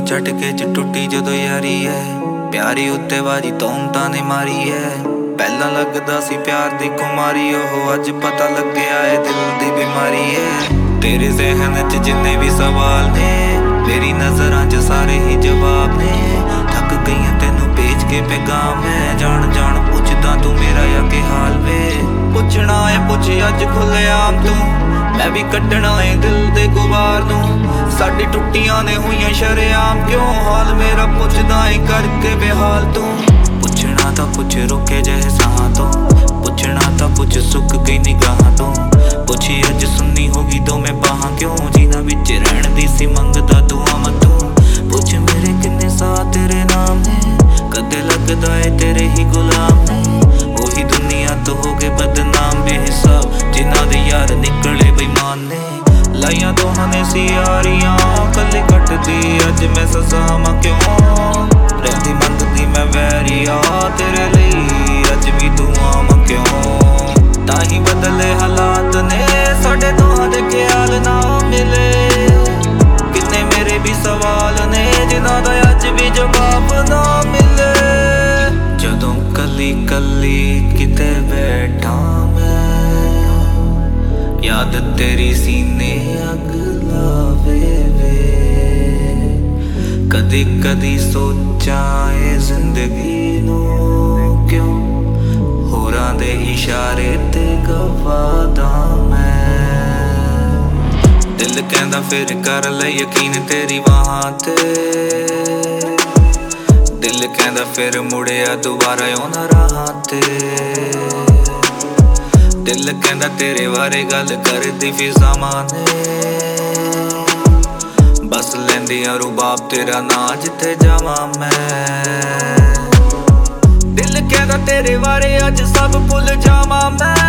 झटके च टुटी जदों यारी है प्यारी उत्ते बाजी तोमतां ने मारी है। पहला लगदा सी प्यार दी कुमारी ओह अज पता लग्या है दिल दी बीमारी है। तेरे ज़हन च जिन्ने भी सवाल ने मेरी नज़रां च सारे ही जवाब ने। थक गई तेनू भेज के पैगाम है जान जान पुछदा तू मेरा या के हाल वे। पुछना है पुछ अज खुलेआम तू मैं भी कड्डना है दिल दे गुबार नू। साडी टुट्टियां ने हुईयां शरेआम क्यों हाल मेरा पुछदा है करके बेहाल तू। पुछना तां पुछ रुके जह साहां तो पुछना तां पुछ सुक गई निगाहां तो। पुछी अज सुन्नी होगी दो मैं बाहां क्यों जीना विच रहण दी सी मंगदा दुआवां तू। पुछ मेरे किन्ने सा तेरे नाम ने कदे लगदा है तेरे ही गुलाम ने। ओही दुनिया तो हो गए बदनाम बेहिसाब जिन्हां दे यार निकले बेईमान ने। लाइयां दोहां ने सी यारियां कल्ली कटदी अज मैं सजावां क्यों। रहंदी मंगदी मैं वैरिया तेरे लई अज भी दुआवां क्यों। ताही बदले हालात ने साडे दोहां दे ख्याल ना मिले। किन्ने मेरे भी सवाल ने जिन्हां दा अज भी जवाब ना मिले। जदों कली कली किते बैठा मैं याद तेरी सीने अग लावे वे। कदी कदी सोचा ए जिंदगी नू क्यों होरां दे इशारे ते गवादा मैं। दिल कहंदा फिर कर ले यकीन तेरी बाहां ते। दिल कहंदा फिर मुड़िया दोबारा ओना राहां ते। दिल कहंदा तेरे बारे गल करदी फिजावां ने। बस लैंदी रुबाब तेरा ना जिथे जावां मैं। दिल कहंदा तेरे बारे अज सब भुल जावां मैं।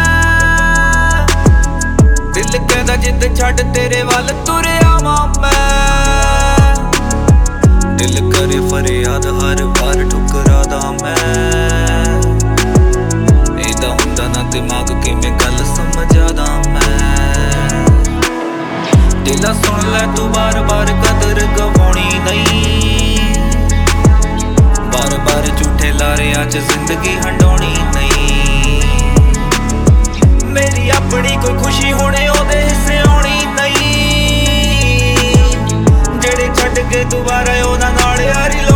दिल कहंदा जिद छड्ड तेरे वल तुर आवां मैं। दिल करे फरियाद हर बार ठुकरादा मैं। एदा हुंदा ना दिमाग किवें गल समझादा मैं। दिला सुन लै तू बार बार कदर गवाउणी नहीं। बार बार झूठे लारियां च जिंदगी हंडौणी नहीं। मेरी अपनी कोई खुशी हुणे ओदे हिस्से आउणी नहीं। जेड़े छड्ड के दोबारा ओना नाल यारी